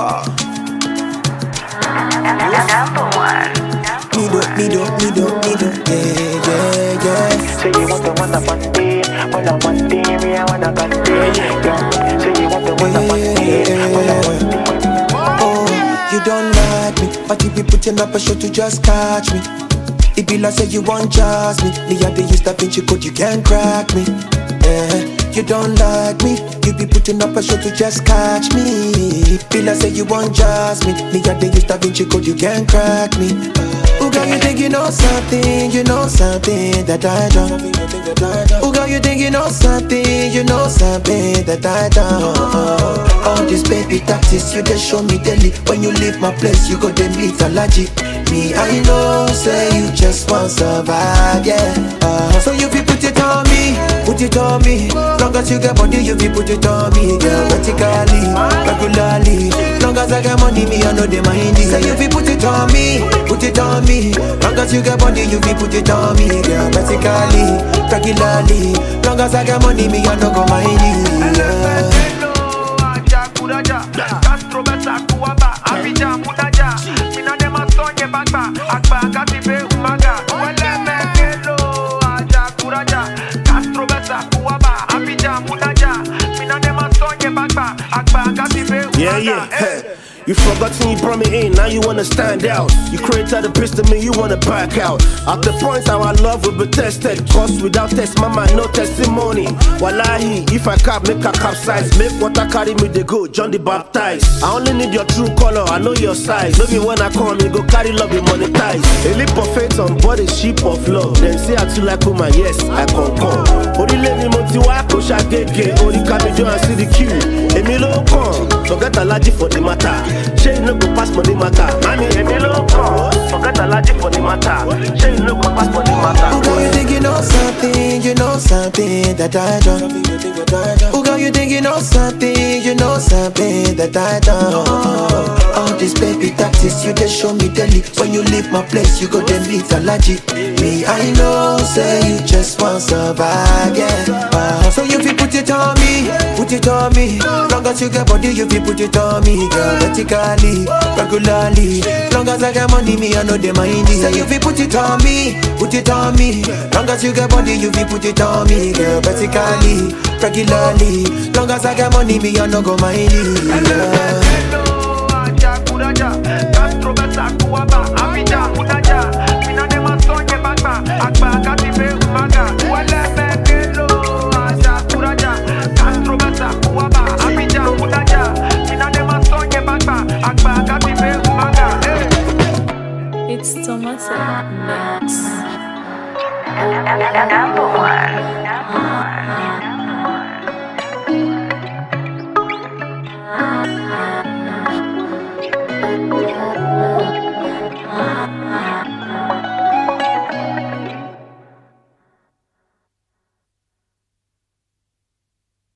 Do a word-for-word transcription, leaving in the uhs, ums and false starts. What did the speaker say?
Car. Number one. Me do, me do, me do, me do, yeah, yeah, yeah. Say you want the one up on day, one up on day, me I wanna gun day. Say you want the one up on day, one up on day. Oh, you don't like me, but you be putting up a show to just catch me. It be like say you want just me. Me I dey use that Vinci code, you can't crack me. Yeah, you don't like me, you be putting up a show to just catch me. It be like say you want just me. Me I dey use that Vinci code, you can't crack me. Oh girl, you think you know something, you know something that I don't. Oh girl, you think you know something, you know something that I don't. All this baby tactics, you just show me daily. When you leave my place, you go then meet a logic. Me, I know, say you just want survive, yeah. Uh, so you be put it on me, put it on me. Long as you get money, you be put it on me, girl. Vertically, regularly. Long as I get money, me I know they mind it. Say you be put it on me, put it on me. Long as you get money, you be put it on me, girl. Vertically, regularly. Long as I get money, me I know go mind it. Yeah. Yeah, yeah, hey. You forgotten you brought me in, now you wanna stand out. You created a piece to me, you wanna back out. At the point how our love will be tested, cause without test, mama, no testimony. Wallahi, if I cap, make a capsize. Make water carry me, they go, John the Baptist. I only need your true color, I know your size. Maybe when I come, you go carry love, you monetize. A leap of faith on body, sheep of love. Them say I too like woman, yes, I concur. Ori leni monti wa ko shagege, ori kamijo and see the queue. Emi lo come, forget allergy for the matter. She no go pass for the matter. Mami, emi lo come, forget allergy for the matter. She no go pass for the matter. Oh girl, you think you know something, you know something that I don't. Oh girl, you think you know something, you know something that I don't. All this baby tactics, you just show me daily. When you leave my place, you go then meet a logic. Me, I know, say you just want survive, yeah. Uh, so you be put it on me, put it on me. Long as you get body, you be put it on me, girl. Vertically, regularly. Long as I get money, me I know they mind it. Say you be put it on me, put it on me. Long as you get body, you be put it on me, girl. Vertically, regularly. Long as I get money, me I know go mind it. Yeah. It's Tomato Mix. Number one. Number one.